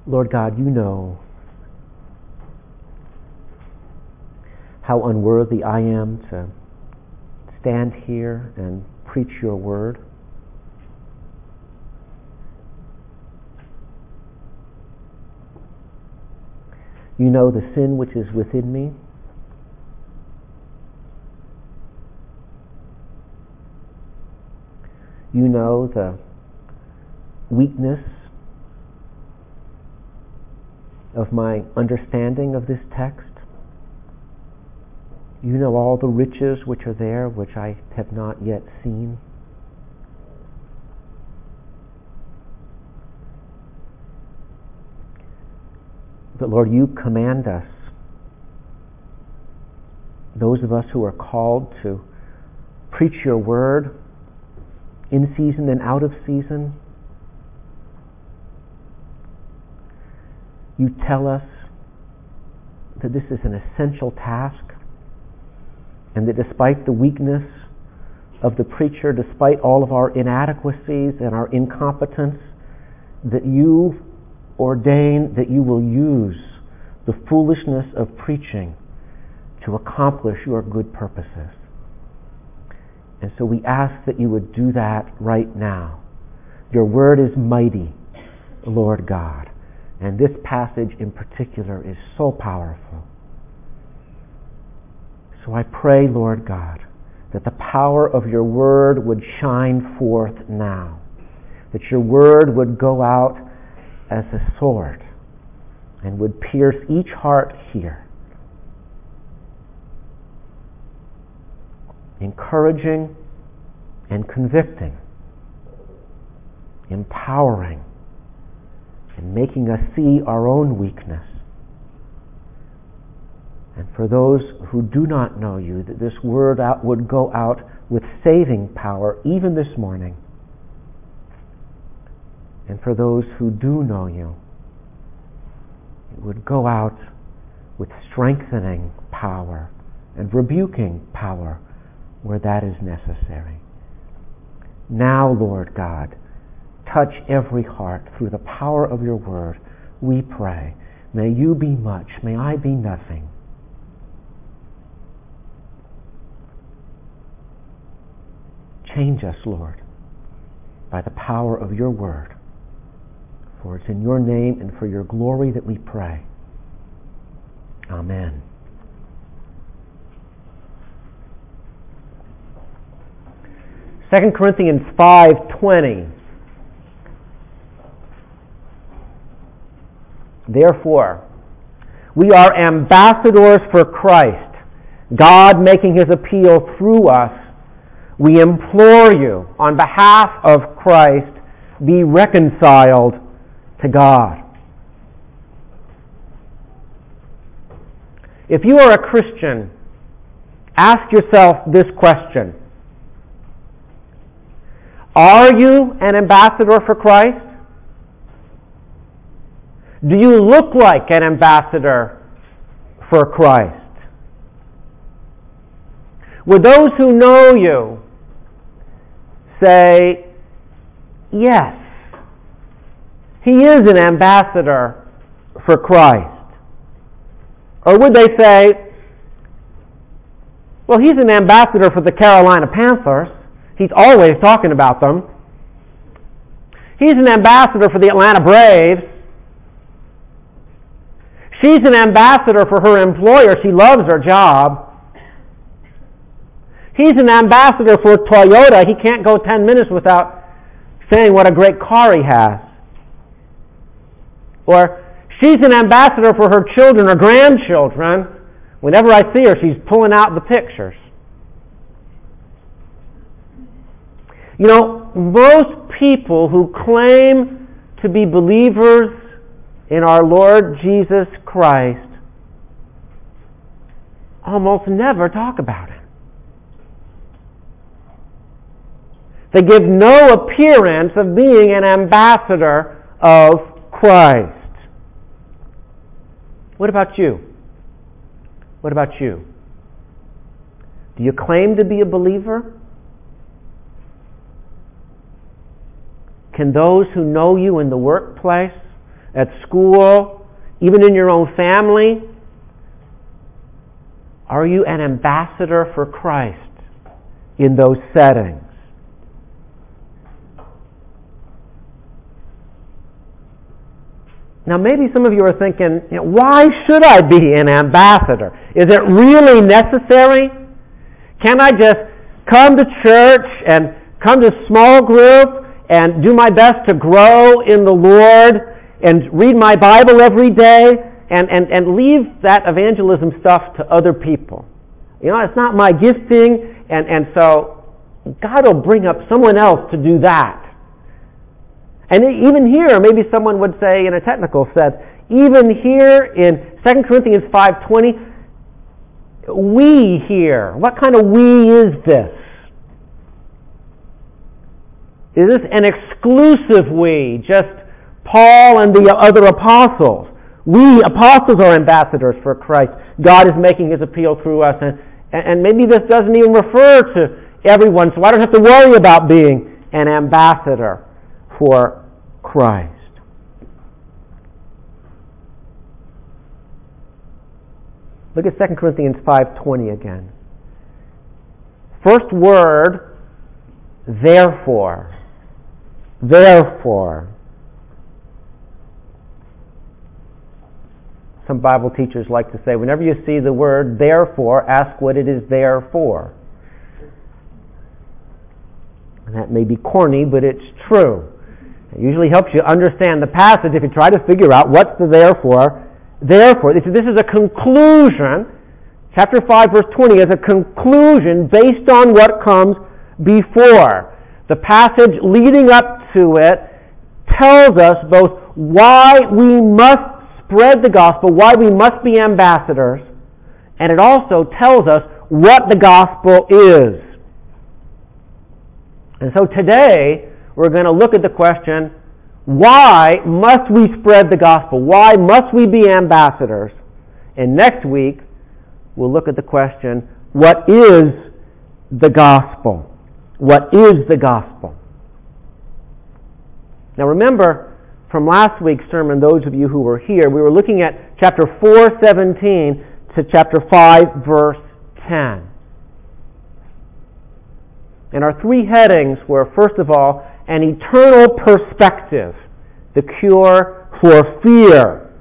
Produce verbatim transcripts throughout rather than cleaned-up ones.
Lord God, you know how unworthy I am to stand here and preach your word. You know the sin which is within me. You know the weakness of my understanding of this text. You know all the riches which are there, which I have not yet seen. But Lord, you command us, those of us who are called to preach your word in season and out of season. You tell us that this is an essential task, and that despite the weakness of the preacher, despite all of our inadequacies and our incompetence, that you ordain that you will use the foolishness of preaching to accomplish your good purposes. And so we ask that you would do that right now. Your word is mighty, Lord God, and this passage in particular is so powerful. So I pray, Lord God, that the power of your word would shine forth now, that your word would go out as a sword and would pierce each heart here, encouraging and convicting, empowering, and making us see our own weakness. And for those who do not know you, that this word out would go out with saving power even this morning. And for those who do know you, it would go out with strengthening power and rebuking power where that is necessary. Now, Lord God, touch every heart through the power of your word, we pray. May you be much, may I be nothing. Change us, Lord, by the power of your word. For it's in your name and for your glory that we pray. Amen. Second Corinthians five twenty. Therefore, we are ambassadors for Christ, God making his appeal through us. We implore you, on behalf of Christ, be reconciled to God. If you are a Christian, ask yourself this question. Are you an ambassador for Christ? Do you look like an ambassador for Christ? Would those who know you say, yes, he is an ambassador for Christ? Or would they say, well, he's an ambassador for the Carolina Panthers. He's always talking about them. He's an ambassador for the Atlanta Braves. She's an ambassador for her employer. She loves her job. He's an ambassador for Toyota. He can't go ten minutes without saying what a great car he has. Or she's an ambassador for her children or grandchildren. Whenever I see her, she's pulling out the pictures. You know, most people who claim to be believers in our Lord Jesus Christ almost never talk about Him. They give no appearance of being an ambassador of Christ. What about you? What about you? Do you claim to be a believer? Can those who know you in the workplace at school, even in your own family? Are you an ambassador for Christ in those settings? Now, maybe some of you are thinking, you know, why should I be an ambassador? Is it really necessary? Can't I just come to church and come to small group and do my best to grow in the Lord and read my Bible every day and, and, and leave that evangelism stuff to other people? You know, it's not my gifting, and, and so God will bring up someone else to do that. And even here, maybe someone would say in a technical sense, even here in Second Corinthians five twenty, we here, what kind of we is this? Is this an exclusive we, just Paul and the other apostles? We apostles are ambassadors for Christ. God is making His appeal through us, and, and maybe this doesn't even refer to everyone, so I don't have to worry about being an ambassador for Christ. Look at Second Corinthians five twenty again. First word, therefore. Therefore. Some Bible teachers like to say, whenever you see the word therefore, ask what it is there for. And that may be corny, but it's true. It usually helps you understand the passage if you try to figure out what's the therefore. Therefore, this is a conclusion. Chapter five, verse twenty is a conclusion based on what comes before. The passage leading up to it tells us both why we must spread the gospel, why we must be ambassadors, and it also tells us what the gospel is. And so today, we're going to look at the question, why must we spread the gospel? Why must we be ambassadors? And next week, we'll look at the question, what is the gospel? What is the gospel? Now remember, from last week's sermon, those of you who were here, we were looking at chapter four seventeen to chapter five, verse ten. And our three headings were, first of all, an eternal perspective, the cure for fear.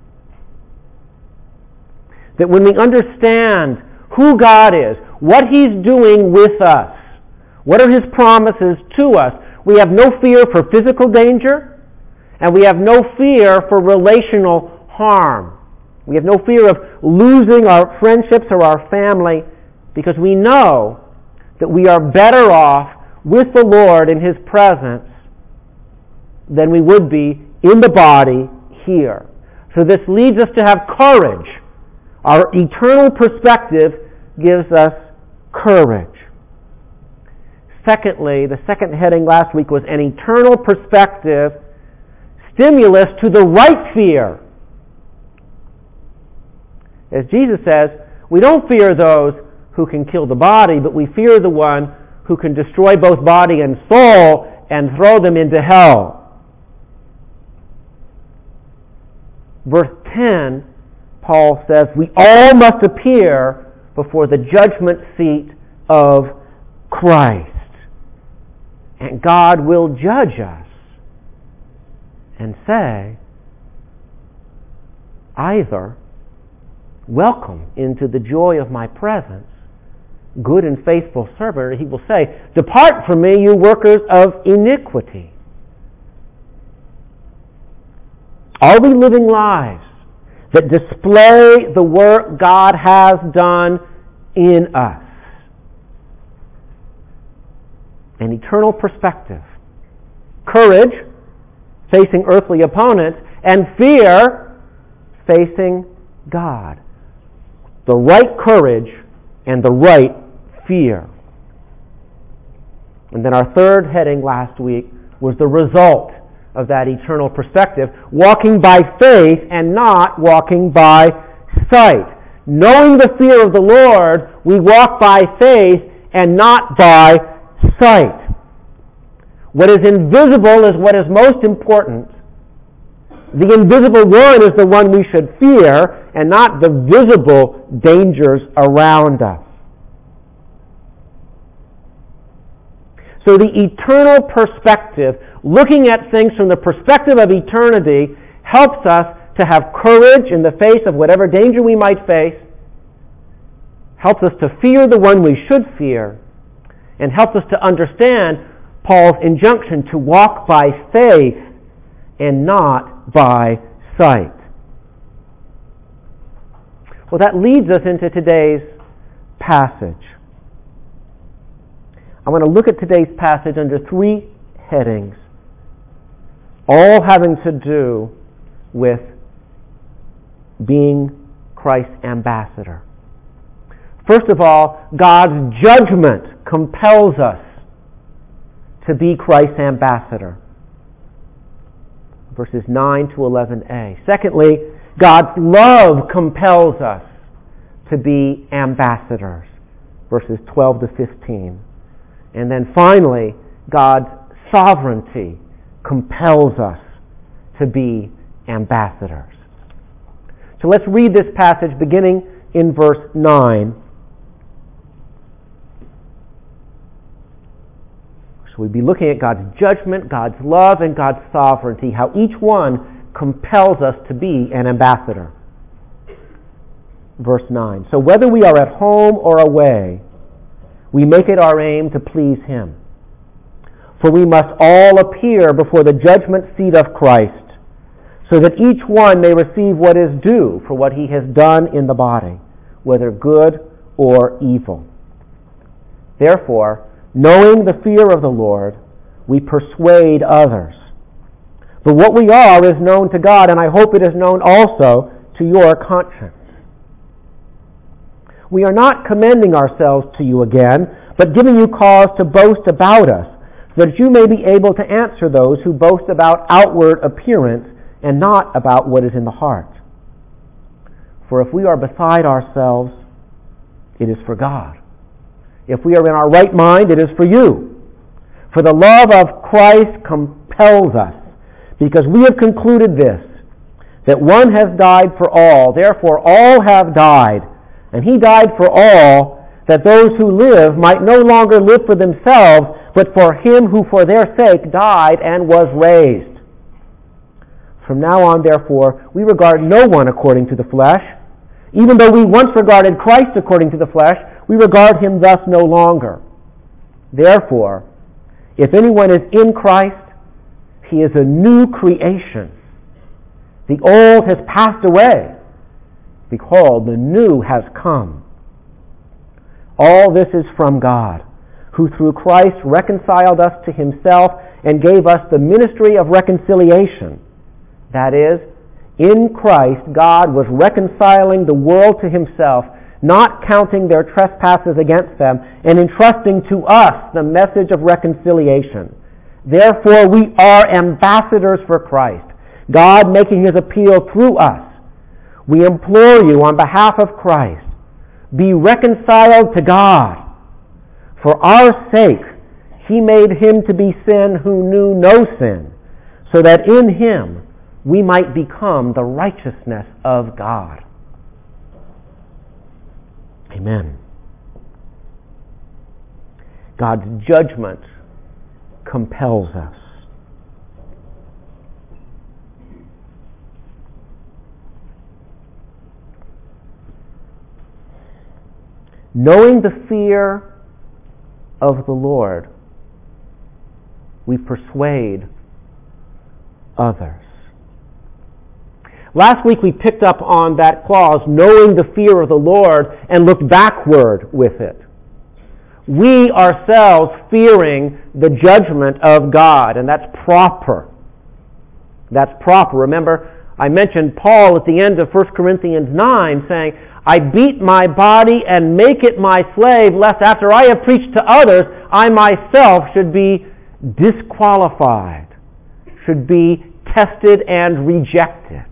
That when we understand who God is, what He's doing with us, what are His promises to us, we have no fear for physical danger, and we have no fear for relational harm. We have no fear of losing our friendships or our family, because we know that we are better off with the Lord in His presence than we would be in the body here. So this leads us to have courage. Our eternal perspective gives us courage. Secondly, the second heading last week was an eternal perspective, stimulus to the right fear. As Jesus says, we don't fear those who can kill the body, but we fear the one who can destroy both body and soul and throw them into hell. Verse ten, Paul says, we all must appear before the judgment seat of Christ. And God will judge us and say, either welcome into the joy of my presence, good and faithful servant, or He will say, depart from me, you workers of iniquity. Are we living lives that display the work God has done in us? An eternal perspective. Courage, facing earthly opponents, and fear, facing God. The right courage and the right fear. And then our third heading last week was the result of that eternal perspective, walking by faith and not walking by sight. Knowing the fear of the Lord, we walk by faith and not by sight. What is invisible is what is most important, The invisible one is the one we should fear, and not the visible dangers around us. So the eternal perspective, looking at things from the perspective of eternity, helps us to have courage in the face of whatever danger we might face, helps us to fear the one we should fear, and helps us to understand Paul's injunction to walk by faith and not by sight. Well, that leads us into today's passage. I want to look at today's passage under three headings, all having to do with being Christ's ambassador. First of all, God's judgment compels us to be Christ's ambassador. Verses nine to eleven a. Secondly, God's love compels us to be ambassadors. Verses twelve to fifteen. And then finally, God's sovereignty compels us to be ambassadors. So let's read this passage beginning in verse nine. So we'll be looking at God's judgment, God's love, and God's sovereignty, how each one compels us to be an ambassador. Verse nine. So whether we are at home or away, we make it our aim to please Him. For we must all appear before the judgment seat of Christ, so that each one may receive what is due for what he has done in the body, whether good or evil. Therefore, knowing the fear of the Lord, we persuade others. But what we are is known to God, and I hope it is known also to your conscience. We are not commending ourselves to you again, but giving you cause to boast about us, so that you may be able to answer those who boast about outward appearance and not about what is in the heart. For if we are beside ourselves, it is for God. If we are in our right mind, it is for you. For the love of Christ compels us, because we have concluded this, that one has died for all, therefore all have died. And He died for all, that those who live might no longer live for themselves, but for Him who for their sake died and was raised. From now on, therefore, we regard no one according to the flesh. Even though we once regarded Christ according to the flesh, we regard Him thus no longer. Therefore, if anyone is in Christ, he is a new creation. The old has passed away. Behold, the new has come. All this is from God, who through Christ reconciled us to Himself and gave us the ministry of reconciliation. That is, in Christ God was reconciling the world to Himself, not counting their trespasses against them, and entrusting to us the message of reconciliation. Therefore we are ambassadors for Christ, God making His appeal through us. We implore you on behalf of Christ, be reconciled to God. For our sake, He made Him to be sin who knew no sin, so that in Him we might become the righteousness of God. Amen. God's judgment compels us. Knowing the fear of the Lord, we persuade others. Last week we picked up on that clause, knowing the fear of the Lord, and looked backward with it. We ourselves fearing the judgment of God, and that's proper. That's proper. Remember, I mentioned Paul at the end of First Corinthians nine saying, I beat my body and make it my slave, lest after I have preached to others, I myself should be disqualified, should be tested and rejected.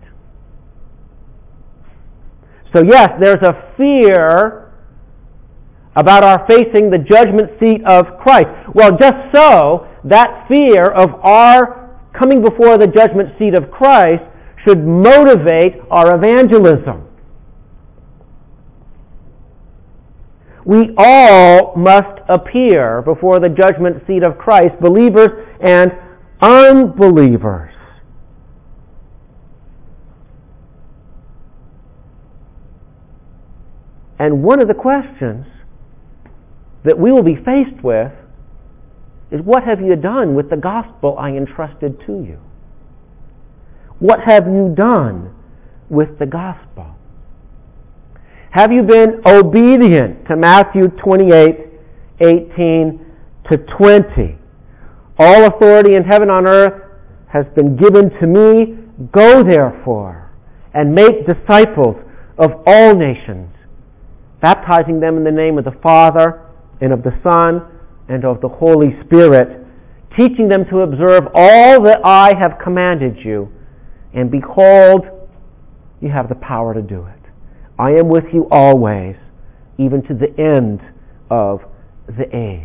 So yes, there's a fear about our facing the judgment seat of Christ. Well, just so, that fear of our coming before the judgment seat of Christ should motivate our evangelism. We all must appear before the judgment seat of Christ, believers and unbelievers. And one of the questions that we will be faced with is, what have you done with the gospel I entrusted to you? What have you done with the gospel? Have you been obedient to Matthew twenty-eight, eighteen to twenty? All authority in heaven and on earth has been given to me. Go therefore and make disciples of all nations, baptizing them in the name of the Father and of the Son and of the Holy Spirit, teaching them to observe all that I have commanded you. And behold, you have the power to do it. I am with you always, even to the end of the age.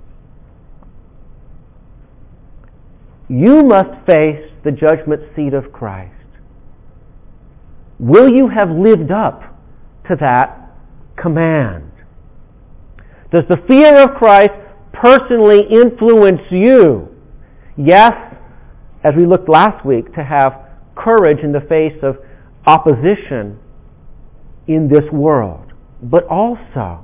You must face the judgment seat of Christ. Will you have lived up to that command? Does the fear of Christ personally influence you? Yes, as we looked last week, to have courage in the face of opposition in this world. But also,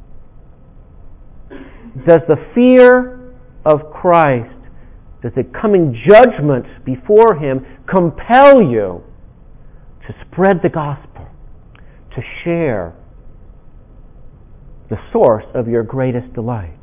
does the fear of Christ, does the coming judgment before Him compel you to spread the gospel, to share the source of your greatest delight?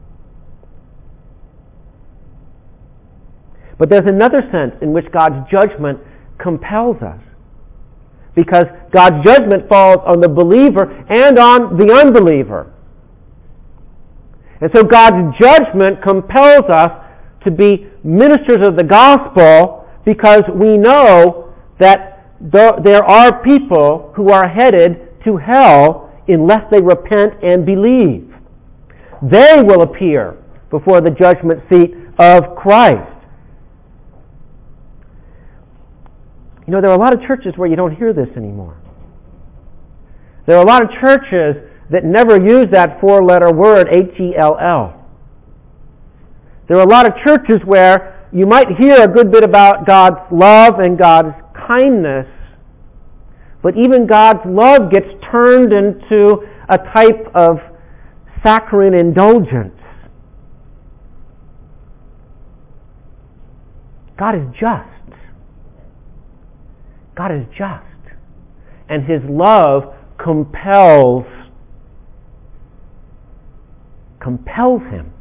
But there's another sense in which God's judgment compels us, because God's judgment falls on the believer and on the unbeliever. And so God's judgment compels us to be ministers of the gospel, because we know that there are people who are headed to hell unless they repent and believe. They will appear before the judgment seat of Christ. You know, there are a lot of churches where you don't hear this anymore. There are a lot of churches that never use that four-letter word, H E L L. There are a lot of churches where you might hear a good bit about God's love and God's kindness, but even God's love gets turned into a type of saccharine indulgence. God is just. God is just. And His love compels, compels Him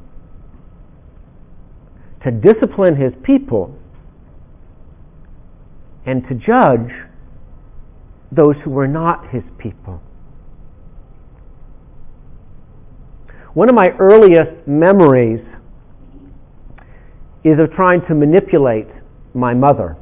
to discipline His people and to judge those who were not His people. One of my earliest memories is of trying to manipulate my mother.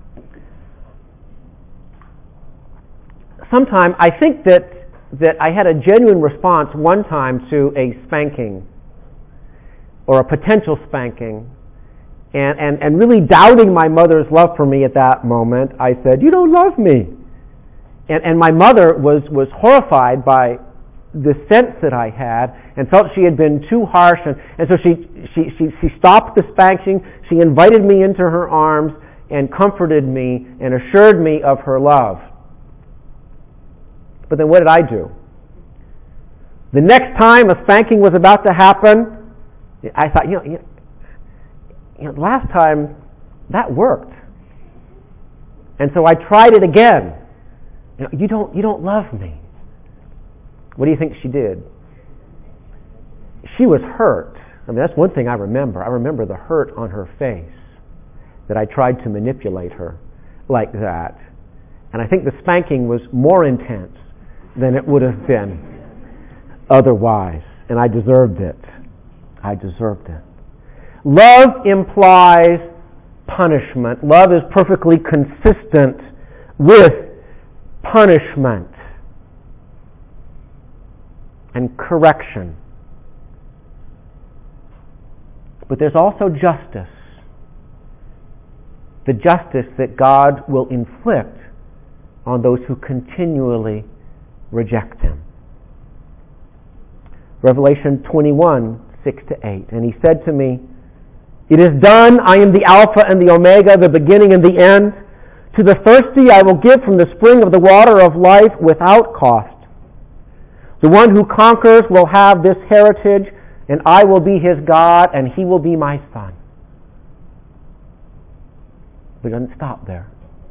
Sometime, I think that, that I had a genuine response one time to a spanking or a potential spanking, and, and, and really doubting my mother's love for me at that moment, I said, "You don't love me." And, and my mother was, was horrified by the sense that I had and felt she had been too harsh, and, and so she, she, she, she stopped the spanking. She invited me into her arms and comforted me and assured me of her love. But then what did I do? The next time a spanking was about to happen, I thought, you know, you know, you know last time that worked. And so I tried it again. You know, you don't, you don't love me. What do you think she did? She was hurt. I mean, that's one thing I remember. I remember the hurt on her face that I tried to manipulate her like that. And I think the spanking was more intense than it would have been otherwise. And I deserved it. I deserved it. Love implies punishment. Love is perfectly consistent with punishment and correction. But there's also justice. the justice that God will inflict on those who continually reject him. Revelation twenty-one, six to eight. And he said to me, "It is done. I am the Alpha and the Omega, the beginning and the end. To the thirsty I will give from the spring of the water of life without cost. The one who conquers will have this heritage, and I will be his God, and he will be my son." But it doesn't stop there.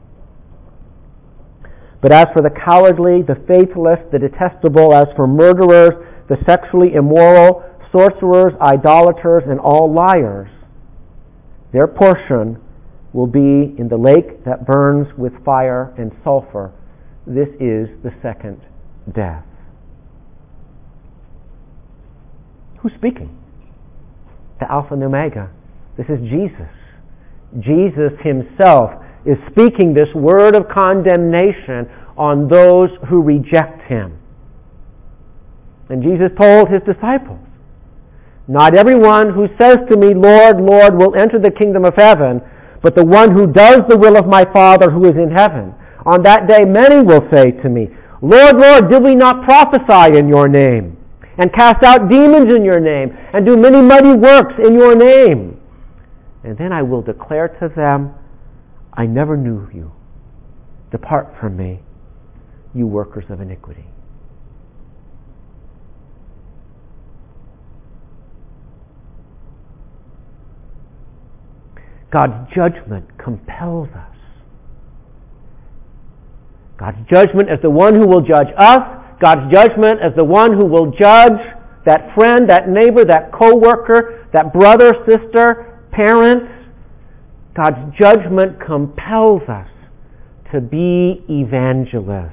"But as for the cowardly, the faithless, the detestable, as for murderers, the sexually immoral, sorcerers, idolaters, and all liars, their portion will be in the lake that burns with fire and sulfur. This is the second death." Who's speaking? The Alpha and Omega. This is Jesus. Jesus himself is speaking this word of condemnation on those who reject him. And Jesus told his disciples, "Not everyone who says to me, 'Lord, Lord,' will enter the kingdom of heaven, but the one who does the will of my Father who is in heaven. On that day many will say to me, 'Lord, Lord, did we not prophesy in your name, and cast out demons in your name, and do many mighty works in your name?' And then I will declare to them, 'I never knew you. Depart from me, you workers of iniquity.'" God's judgment compels us. God's judgment as the one who will judge us. God's judgment as the one who will judge that friend, that neighbor, that co-worker, that brother, sister, parent. God's judgment compels us to be evangelists.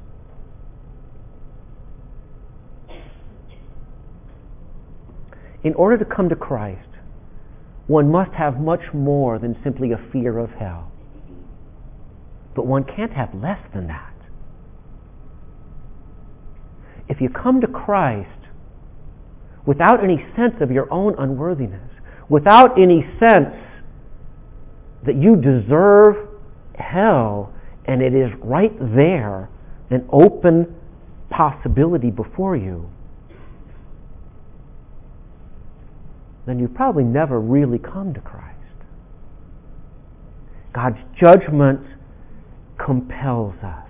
In order to come to Christ, one must have much more than simply a fear of hell. But one can't have less than that. If you come to Christ without any sense of your own unworthiness, without any sense that you deserve hell, and it is right there, an open possibility before you, then you've probably never really come to Christ. God's judgment compels us.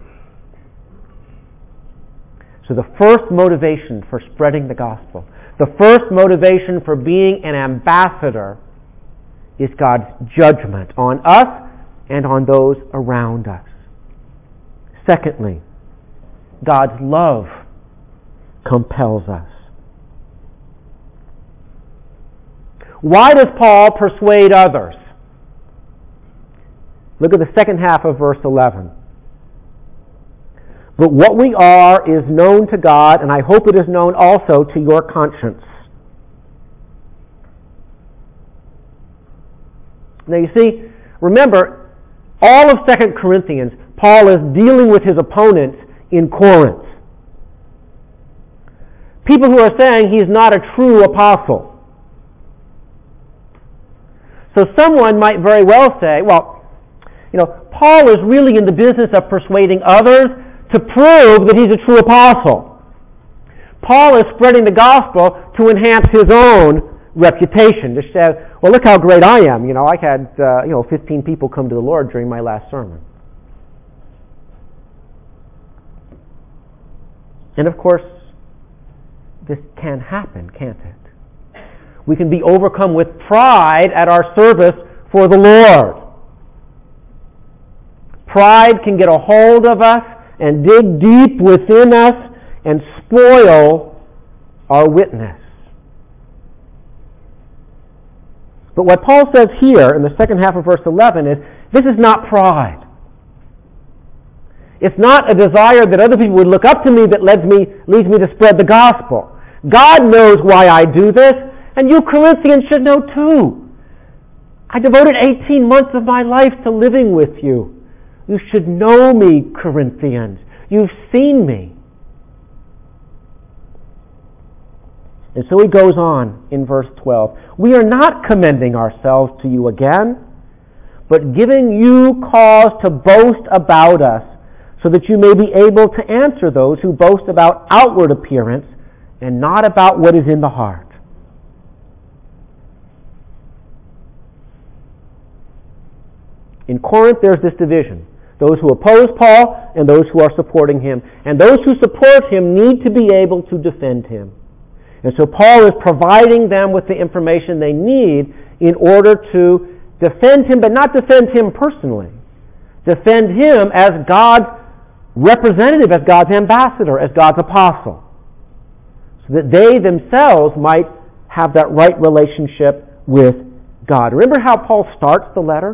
So the first motivation for spreading the gospel, the first motivation for being an ambassador, is God's judgment on us and on those around us. Secondly, God's love compels us. Why does Paul persuade others? Look at the second half of verse eleven. "But what we are is known to God, and I hope it is known also to your conscience." Now you see, remember, all of Second Corinthians, Paul is dealing with his opponents in Corinth. People who are saying he's not a true apostle. So someone might very well say, well, you know, Paul is really in the business of persuading others to prove that he's a true apostle. Paul is spreading the gospel to enhance his own reputation. To say, well, look how great I am. You know, I had uh, you know fifteen people come to the Lord during my last sermon. And of course, this can happen, can't it? We can be overcome with pride at our service for the Lord. Pride can get a hold of us and dig deep within us and spoil our witness. But what Paul says here in the second half of verse eleven is, this is not pride. It's not a desire that other people would look up to me that leads me, leads me to spread the gospel. God knows why I do this, and you Corinthians should know too. I devoted eighteen months of my life to living with you. You should know me, Corinthians. You've seen me. And so he goes on in verse twelve. We are not commending ourselves to you again, but giving you cause to boast about us, so that you may be able to answer those who boast about outward appearance and not about what is in the heart. In Corinth, there's this division. Those who oppose Paul and those who are supporting him. And those who support him need to be able to defend him. And so Paul is providing them with the information they need in order to defend him, but not defend him personally. Defend him as God's representative, as God's ambassador, as God's apostle. So that they themselves might have that right relationship with God. Remember how Paul starts the letter?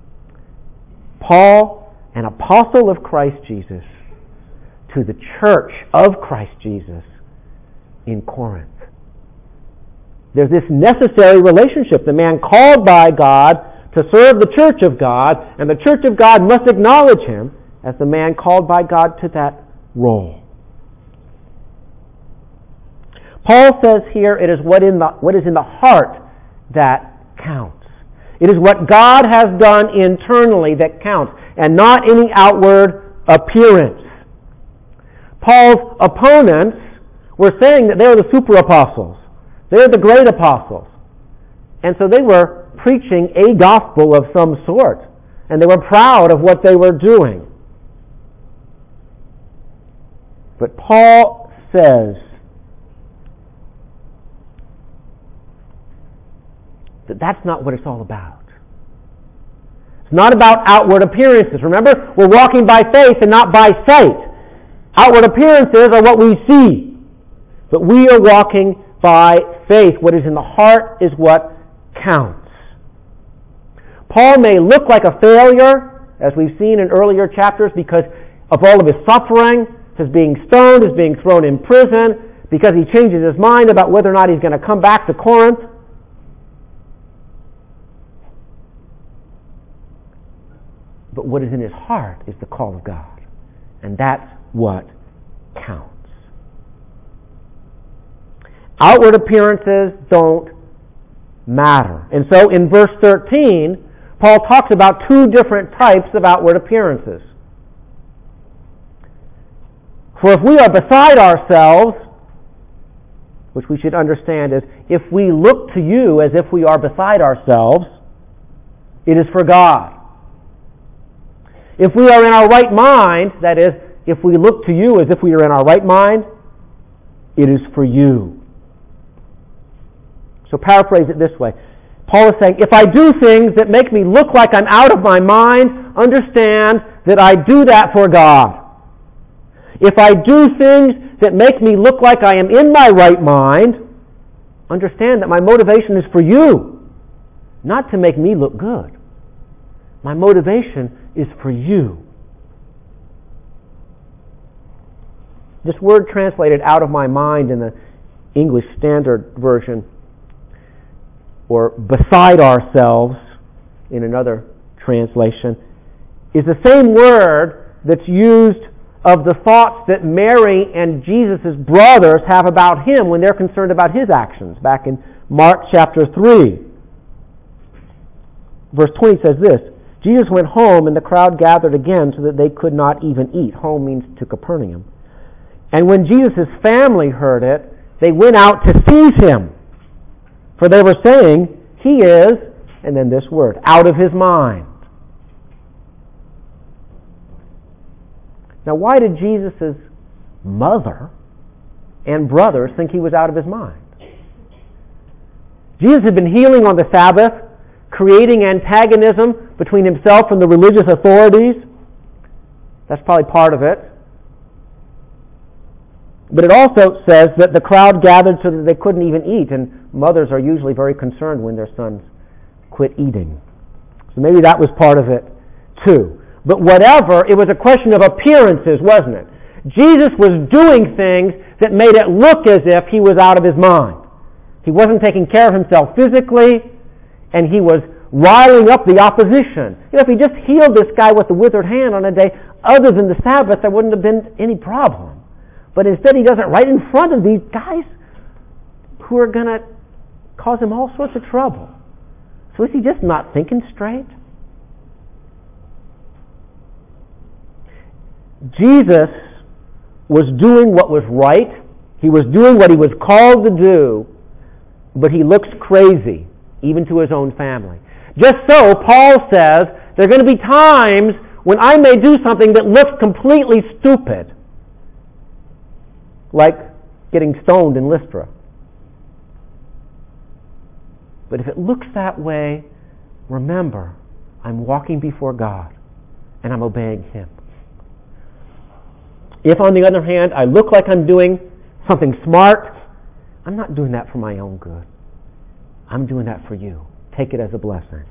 Paul, an apostle of Christ Jesus, to the church of Christ Jesus in Corinth. There's this necessary relationship. The man called by God to serve the church of God, and the church of God must acknowledge him as the man called by God to that role. Paul says here it is what in the what is in the heart that counts. It is what God has done internally that counts, and not any outward appearance. Paul's opponents were saying that they're the super apostles. They're the great apostles. And so they were preaching a gospel of some sort, and they were proud of what they were doing. But Paul says that that's not what it's all about. It's not about outward appearances. Remember, we're walking by faith and not by sight. Outward appearances are what we see. But we are walking by faith. What is in the heart is what counts. Paul may look like a failure, as we've seen in earlier chapters, because of all of his suffering, his being stoned, his being thrown in prison, because he changes his mind about whether or not he's going to come back to Corinth. But what is in his heart is the call of God. And that's what counts. Outward appearances don't matter. And so in verse thirteen, Paul talks about two different types of outward appearances. For if we are beside ourselves, which we should understand is, if we look to you as if we are beside ourselves, it is for God. If we are in our right mind, that is, if we look to you as if we are in our right mind, it is for you. So paraphrase it this way. Paul is saying, if I do things that make me look like I'm out of my mind, understand that I do that for God. If I do things that make me look like I am in my right mind, understand that my motivation is for you, not to make me look good. My motivation is for you. This word translated out of my mind in the English Standard Version, or beside ourselves in another translation, is the same word that's used of the thoughts that Mary and Jesus' brothers have about him when they're concerned about his actions, back in Mark chapter three. Verse twenty says this, Jesus went home and the crowd gathered again so that they could not even eat. Home means to Capernaum. And when Jesus' family heard it, they went out to seize him. For they were saying, he is, and then this word, out of his mind. Now, why did Jesus' mother and brothers think he was out of his mind? Jesus had been healing on the Sabbath, creating antagonism between himself and the religious authorities. That's probably part of it. But it also says that the crowd gathered so that they couldn't even eat, and mothers are usually very concerned when their sons quit eating. So maybe that was part of it too. But whatever, it was a question of appearances, wasn't it? Jesus was doing things that made it look as if he was out of his mind. He wasn't taking care of himself physically, and he was riling up the opposition. You know, if he just healed this guy with the withered hand on a day other than the Sabbath, there wouldn't have been any problem. But instead he does it right in front of these guys who are going to cause him all sorts of trouble. So is he just not thinking straight? Jesus was doing what was right. He was doing what he was called to do, but he looks crazy, even to his own family. Just so, Paul says, there are going to be times when I may do something that looks completely stupid, like getting stoned in Lystra. But if it looks that way, remember, I'm walking before God, and I'm obeying Him. If, on the other hand, I look like I'm doing something smart, I'm not doing that for my own good. I'm doing that for you. Take it as a blessing.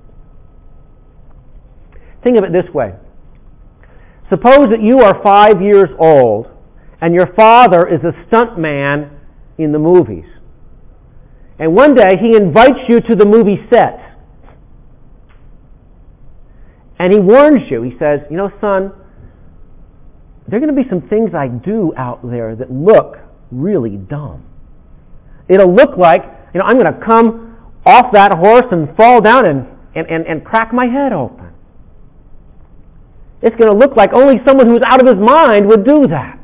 Think of it this way. Suppose that you are five years old and your father is a stuntman in the movies. And one day he invites you to the movie set. And he warns you. He says, you know, son, there are going to be some things I do out there that look really dumb. It'll look like, you know, I'm going to come off that horse and fall down and, and, and, and crack my head open. It's going to look like only someone who's out of his mind would do that.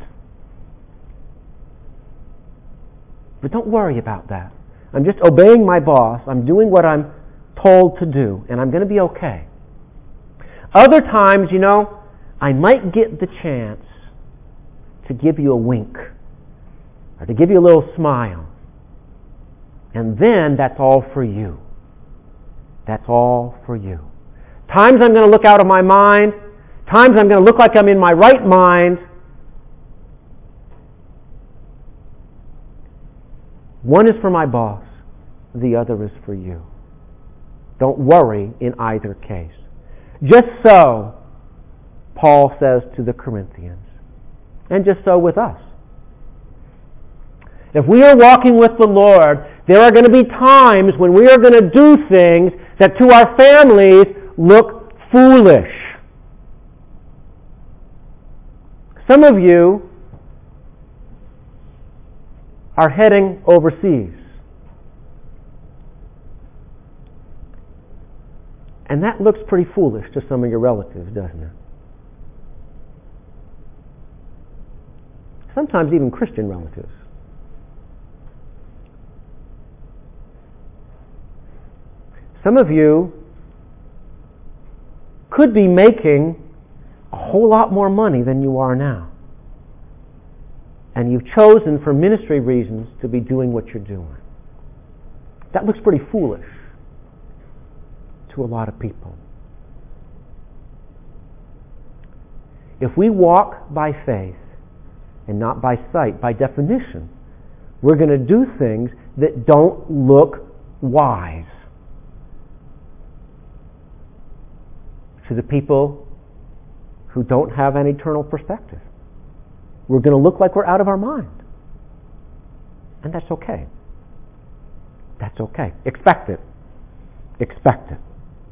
But don't worry about that. I'm just obeying my boss. I'm doing what I'm told to do, and I'm going to be okay. Other times, you know, I might get the chance to give you a wink or to give you a little smile. And then that's all for you. That's all for you. Times I'm going to look out of my mind. Times I'm going to look like I'm in my right mind. One is for my boss. The other is for you. Don't worry in either case. Just so, Paul says to the Corinthians, and just so with us. If we are walking with the Lord, there are going to be times when we are going to do things that to our families look foolish. Some of you are heading overseas. And that looks pretty foolish to some of your relatives, doesn't it? Sometimes even Christian relatives. Some of you could be making a whole lot more money than you are now. And you've chosen for ministry reasons to be doing what you're doing. That looks pretty foolish to a lot of people. If we walk by faith and not by sight, by definition, we're going to do things that don't look wise to the people who don't have an eternal perspective. We're going to look like we're out of our mind. And that's okay. That's okay. Expect it. Expect it.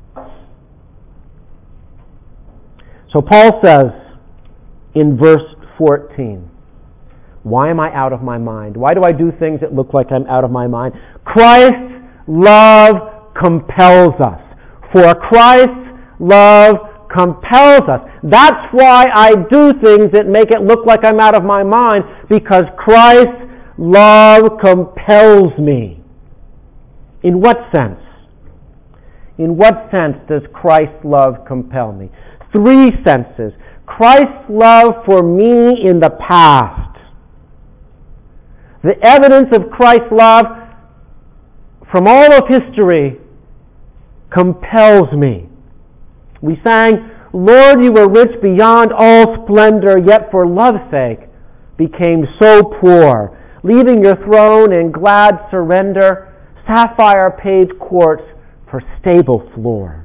So Paul says in verse fourteen, why am I out of my mind? Why do I do things that look like I'm out of my mind? Christ's love compels us. For Christ's love compels us. That's why I do things that make it look like I'm out of my mind, because Christ's love compels me. In what sense? In what sense does Christ's love compel me? Three senses. Christ's love for me in the past. The evidence of Christ's love from all of history compels me. We sang, Lord, you were rich beyond all splendor, yet for love's sake became so poor, leaving your throne in glad surrender, sapphire paved courts for stable floor.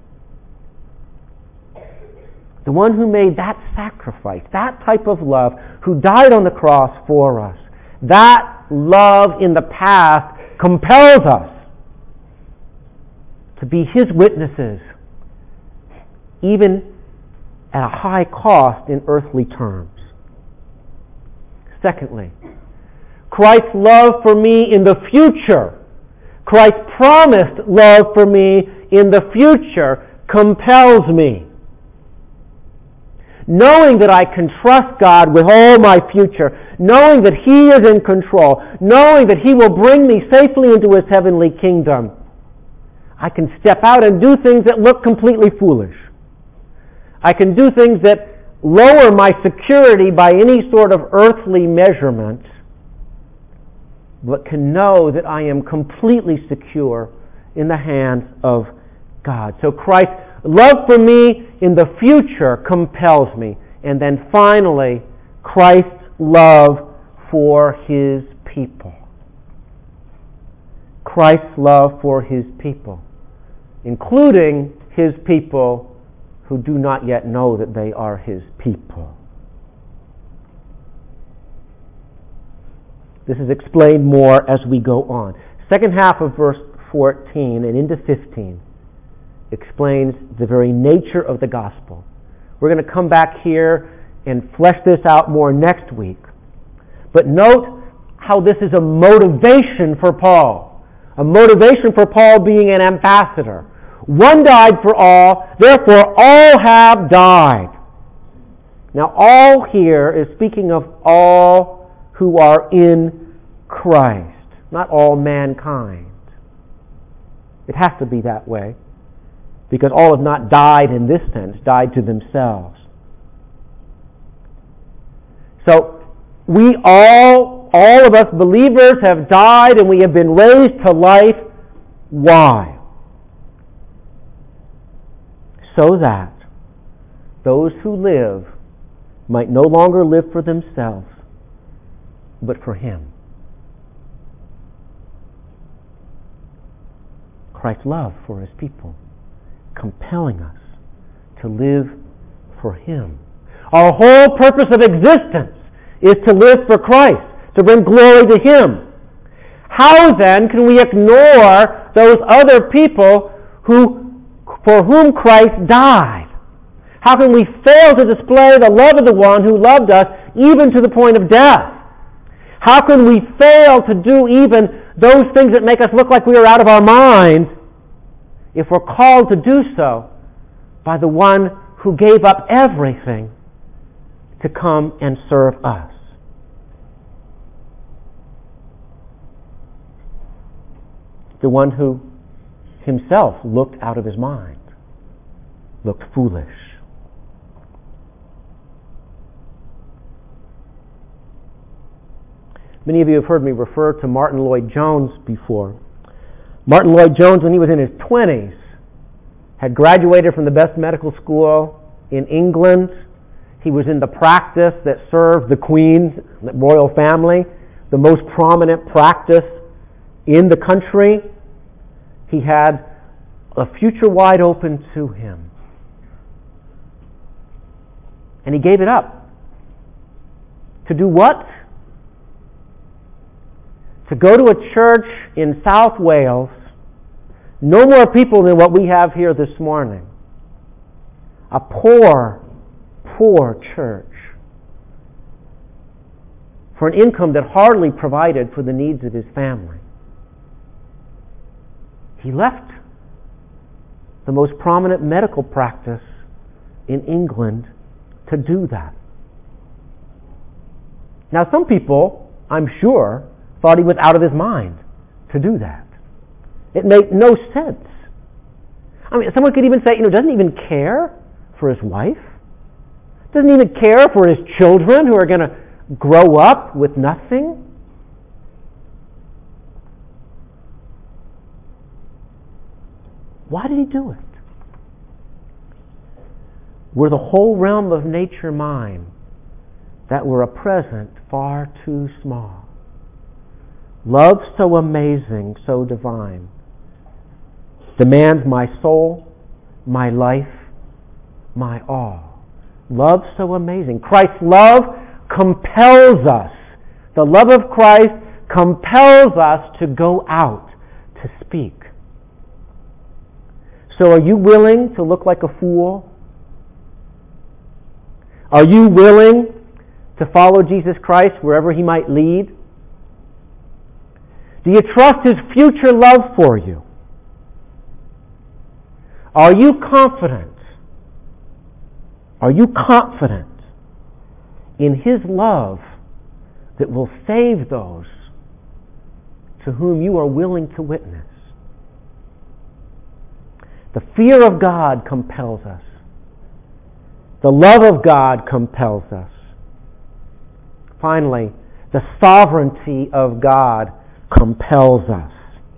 The one who made that sacrifice, that type of love, who died on the cross for us, that love in the past compels us to be His witnesses, even at a high cost in earthly terms. Secondly, Christ's love for me in the future, Christ's promised love for me in the future compels me. knowing that I can trust God with all my future, knowing that He is in control, knowing that He will bring me safely into His heavenly kingdom, I can step out and do things that look completely foolish. I can do things that lower my security by any sort of earthly measurement, but can know that I am completely secure in the hands of God. So Christ's love for me in the future compels me. And then finally, Christ's love for His people. Christ's love for His people, including His people who do not yet know that they are His people. This is explained more as we go on. Second half of verse fourteen and into fifteen explains the very nature of the gospel. We're going to come back here and flesh this out more next week. But note how this is a motivation for Paul. A motivation for Paul being an ambassador. One died for all, therefore all have died. Now all here is speaking of all who are in Christ, not all mankind. It has to be that way, because all have not died in this sense, died to themselves. So we all, all of us believers have died and we have been raised to life. Why? So that those who live might no longer live for themselves, but for Him. Christ's love for His people, compelling us to live for Him. Our whole purpose of existence is to live for Christ, to bring glory to Him. How then can we ignore those other people who for whom Christ died? How can we fail to display the love of the one who loved us even to the point of death? How can we fail to do even those things that make us look like we are out of our minds if we're called to do so by the one who gave up everything to come and serve us? The one who Himself looked out of His mind, looked foolish. Many of you have heard me refer to Martin Lloyd-Jones before. Martin Lloyd-Jones, when he was in his twenties, had graduated from the best medical school in England. He was in the practice that served the Queen, the royal family, the most prominent practice in the country. He had a future wide open to him. And he gave it up. To do what? To go to a church in South Wales, no more people than what we have here this morning. A poor, poor church. For an income that hardly provided for the needs of his family. He left the most prominent medical practice in England to do that. Now, some people, I'm sure, thought he was out of his mind to do that. It made no sense. I mean, someone could even say, you know, doesn't even care for his wife, doesn't even care for his children who are going to grow up with nothing. Why did he do it? Were the whole realm of nature mine, that were a present far too small. Love so amazing, so divine, demands my soul, my life, my all. Love so amazing. Christ's love compels us. The love of Christ compels us to go out to speak. So are you willing to look like a fool? Are you willing to follow Jesus Christ wherever He might lead? Do you trust His future love for you? Are you confident Are you confident in His love that will save those to whom you are willing to witness? The fear of God compels us. The love of God compels us. Finally, the sovereignty of God compels us.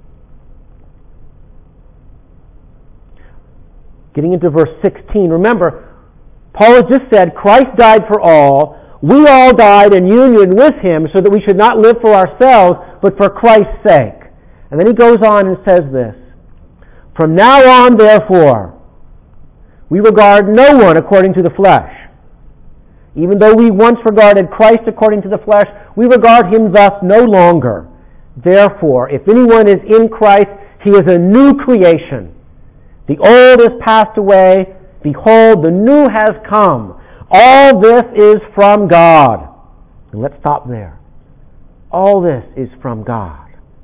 Getting into verse sixteen, remember, Paul has just said, Christ died for all. We all died in union with Him so that we should not live for ourselves, but for Christ's sake. And then he goes on and says this, From now on, therefore, we regard no one according to the flesh. Even though we once regarded Christ according to the flesh, we regard Him thus no longer. Therefore, if anyone is in Christ, he is a new creation. The old is passed away. Behold, the new has come. All this is from God. And let's stop there. All this is from God.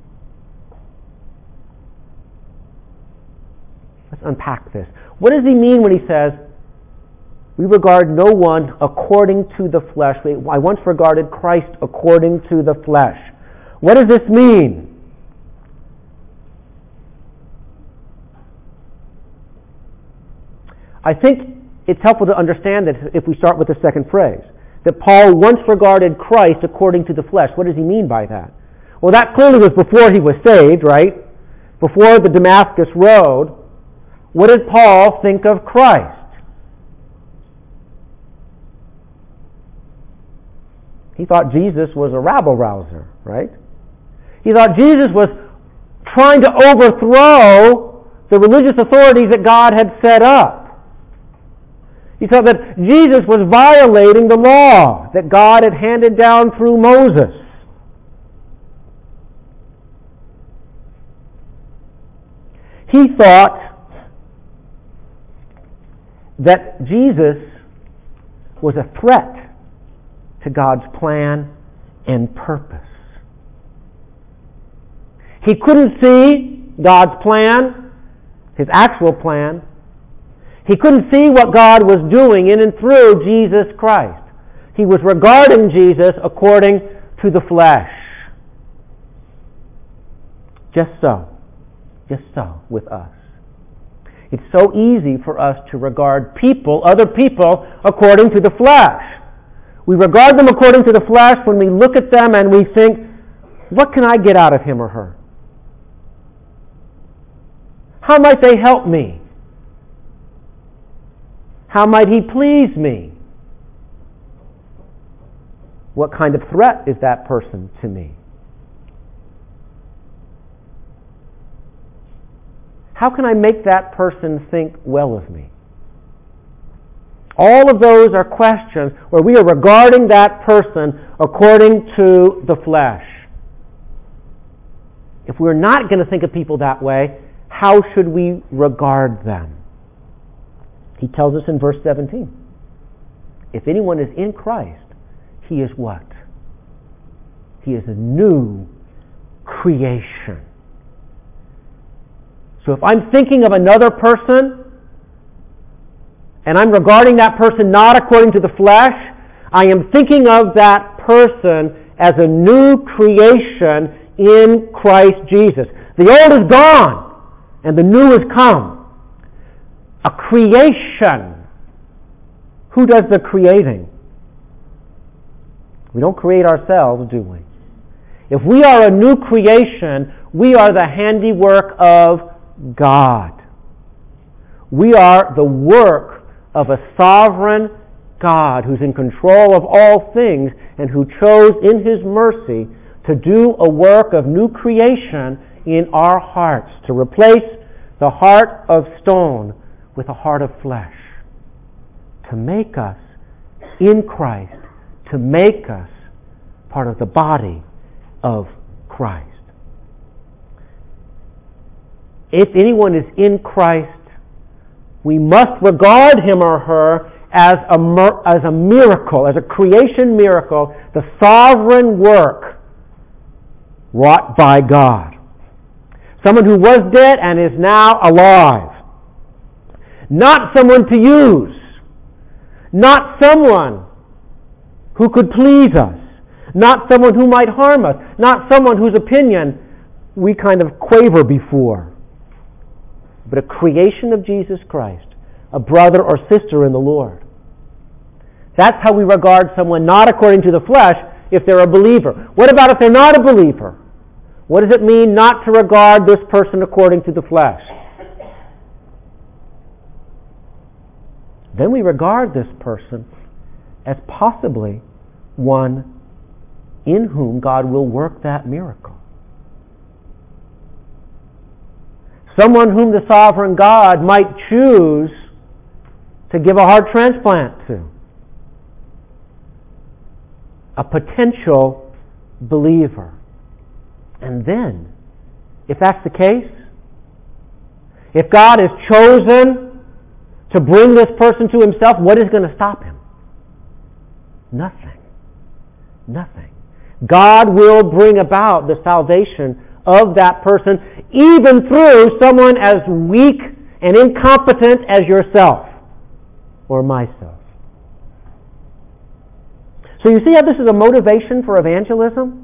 Let's unpack this. What does he mean when he says, we regard no one according to the flesh? I once regarded Christ according to the flesh. What does this mean? I think it's helpful to understand that if we start with the second phrase, that Paul once regarded Christ according to the flesh. What does he mean by that? Well, that clearly was before he was saved, right? Before the Damascus Road. What did Paul think of Christ? He thought Jesus was a rabble-rouser, right? He thought Jesus was trying to overthrow the religious authorities that God had set up. He thought that Jesus was violating the law that God had handed down through Moses. He thought that Jesus was a threat to God's plan and purpose. He couldn't see God's plan, His actual plan. He couldn't see what God was doing in and through Jesus Christ. He was regarding Jesus according to the flesh. Just so. Just so with us. It's so easy for us to regard people, other people, according to the flesh. We regard them according to the flesh when we look at them and we think, what can I get out of him or her? How might they help me? How might he please me? What kind of threat is that person to me? How can I make that person think well of me? All of those are questions where we are regarding that person according to the flesh. If we're not going to think of people that way, how should we regard them? He tells us in verse seventeen, if anyone is in Christ, he is what? He is a new creation. So if I'm thinking of another person, and I'm regarding that person not according to the flesh, I am thinking of that person as a new creation in Christ Jesus. The old is gone, and the new has come. A creation. Who does the creating? We don't create ourselves, do we? If we are a new creation, we are the handiwork of God. We are the work of a sovereign God who's in control of all things and who chose in His mercy to do a work of new creation in our hearts, to replace the heart of stone with a heart of flesh, to make us in Christ, to make us part of the body of Christ. If anyone is in Christ, we must regard him or her as a, as a miracle, as a creation miracle, the sovereign work wrought by God. Someone who was dead and is now alive. Not someone to use. Not someone who could please us. Not someone who might harm us. Not someone whose opinion we kind of quaver before. But a creation of Jesus Christ, a brother or sister in the Lord. That's how we regard someone not according to the flesh if they're a believer. What about if they're not a believer? What does it mean not to regard this person according to the flesh? Then we regard this person as possibly one in whom God will work that miracle. Someone whom the sovereign God might choose to give a heart transplant to. A potential believer. And then, if that's the case, if God has chosen to bring this person to himself, what is going to stop him? Nothing. Nothing. God will bring about the salvation of that person, even through someone as weak and incompetent as yourself or myself. So you see how this is a motivation for evangelism?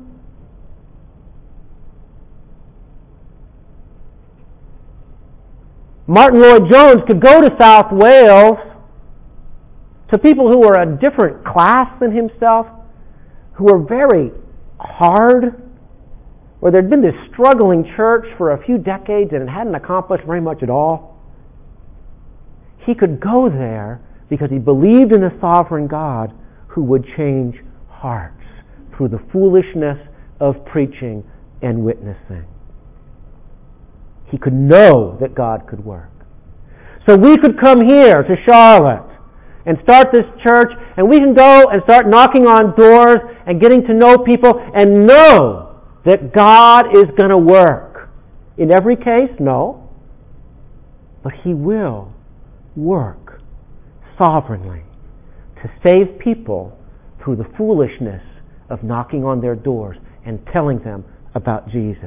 Martin Lloyd-Jones could go to South Wales to people who were a different class than himself, who were very hard, where there'd been this struggling church for a few decades and it hadn't accomplished very much at all. He could go there because he believed in a sovereign God who would change hearts through the foolishness of preaching and witnessing. He could know that God could work. So we could come here to Charlotte and start this church, and we can go and start knocking on doors and getting to know people and know that God is going to work. In every case, no. But He will work sovereignly to save people through the foolishness of knocking on their doors and telling them about Jesus.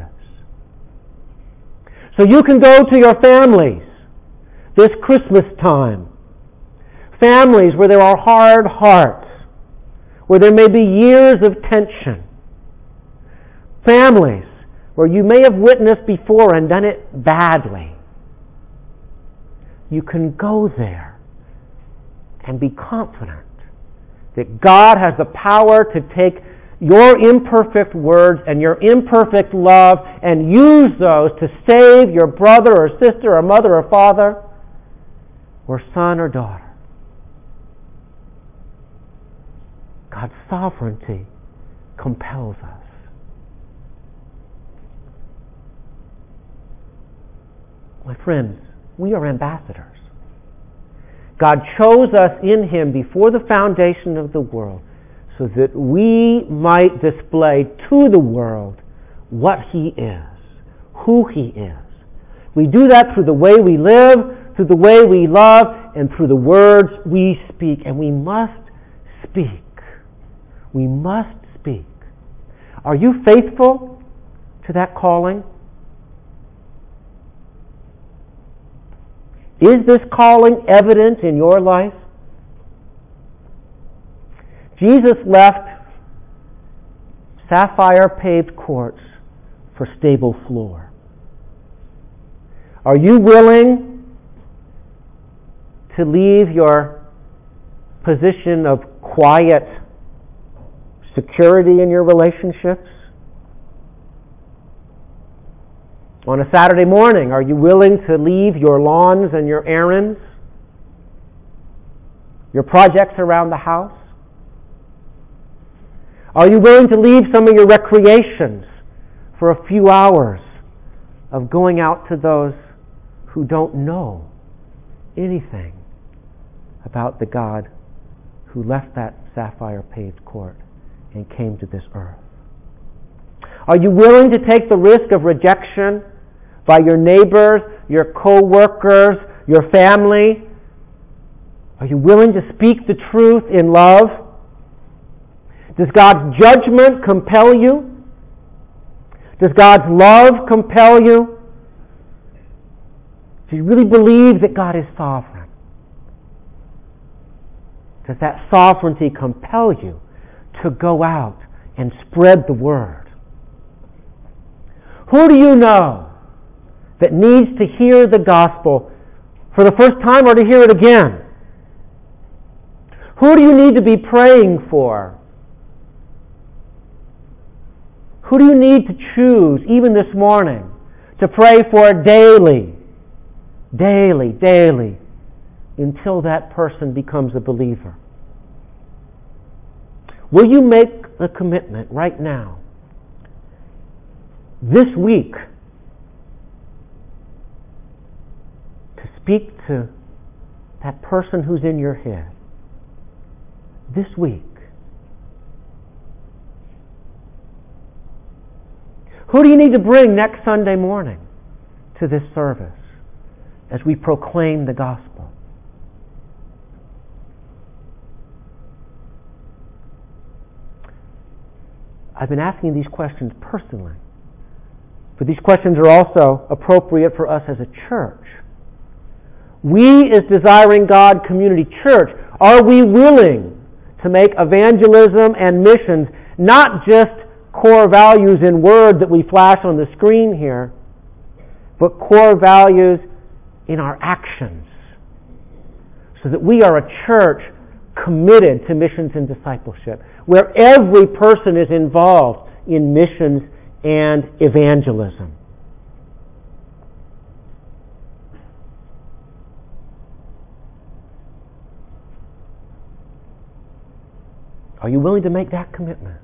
So you can go to your families this Christmas time. Families where there are hard hearts, where there may be years of tension. Families where you may have witnessed before and done it badly. You can go there and be confident that God has the power to take your imperfect words and your imperfect love and use those to save your brother or sister or mother or father or son or daughter. God's sovereignty compels us. My friends, we are ambassadors. God chose us in Him before the foundation of the world so that we might display to the world what He is, who He is. We do that through the way we live, through the way we love, and through the words we speak. And we must speak. We must speak. Are you faithful to that calling? Is this calling evident in your life? Jesus left sapphire-paved courts for stable floor. Are you willing to leave your position of quiet security in your relationships? On a Saturday morning, are you willing to leave your lawns and your errands, your projects around the house? Are you willing to leave some of your recreations for a few hours of going out to those who don't know anything about the God who left that sapphire-paved court and came to this earth? Are you willing to take the risk of rejection by your neighbors, your co-workers, your family? Are you willing to speak the truth in love? Does God's judgment compel you? Does God's love compel you? Do you really believe that God is sovereign? Does that sovereignty compel you to go out and spread the word? Who do you know that needs to hear the gospel for the first time or to hear it again? Who do you need to be praying for? Who do you need to choose, even this morning, to pray for daily, daily, daily, until that person becomes a believer? Will you make the commitment right now, this week, to speak to that person who's in your head? This week. Who do you need to bring next Sunday morning to this service as we proclaim the gospel? I've been asking these questions personally, but these questions are also appropriate for us as a church. We, as Desiring God Community Church, are we willing to make evangelism and missions not just core values in word that we flash on the screen here, but core values in our actions, so that we are a church committed to missions and discipleship, where every person is involved in missions and evangelism? Are you willing to make that commitment?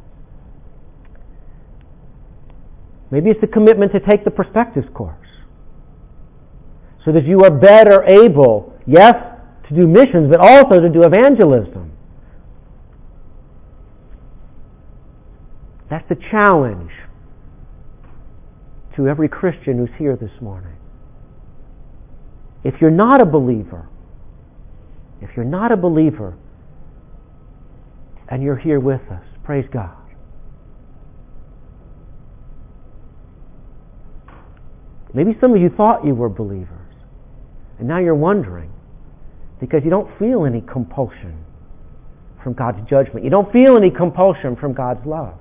Maybe it's the commitment to take the Perspectives course, so that you are better able, yes, to do missions, but also to do evangelism. That's the challenge to every Christian who's here this morning. If you're not a believer, if you're not a believer, and you're here with us, praise God. Maybe some of you thought you were believers, and now you're wondering because you don't feel any compulsion from God's judgment. You don't feel any compulsion from God's love.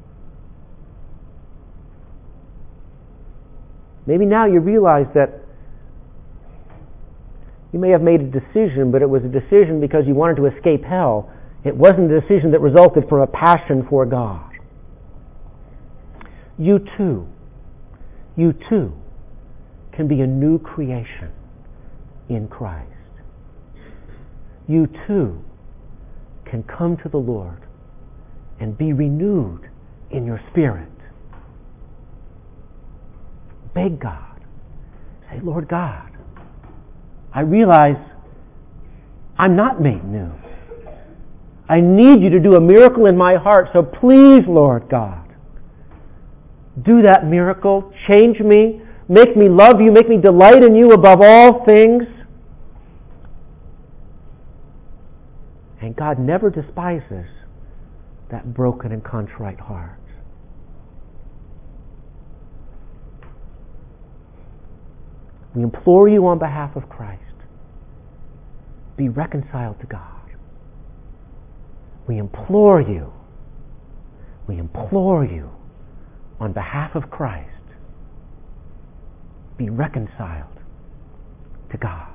Maybe now you realize that you may have made a decision, but it was a decision because you wanted to escape hell. It wasn't a decision that resulted from a passion for God. You too, you too can be a new creation in Christ. You too can come to the Lord and be renewed in your spirit. Beg God. Say, Lord God, I realize I'm not made new. I need you to do a miracle in my heart, so please, Lord God, do that miracle. Change me. Make me love you. Make me delight in you above all things. And God never despises that broken and contrite heart. We implore you on behalf of Christ, be reconciled to God. We implore you, we implore you on behalf of Christ, be reconciled to God.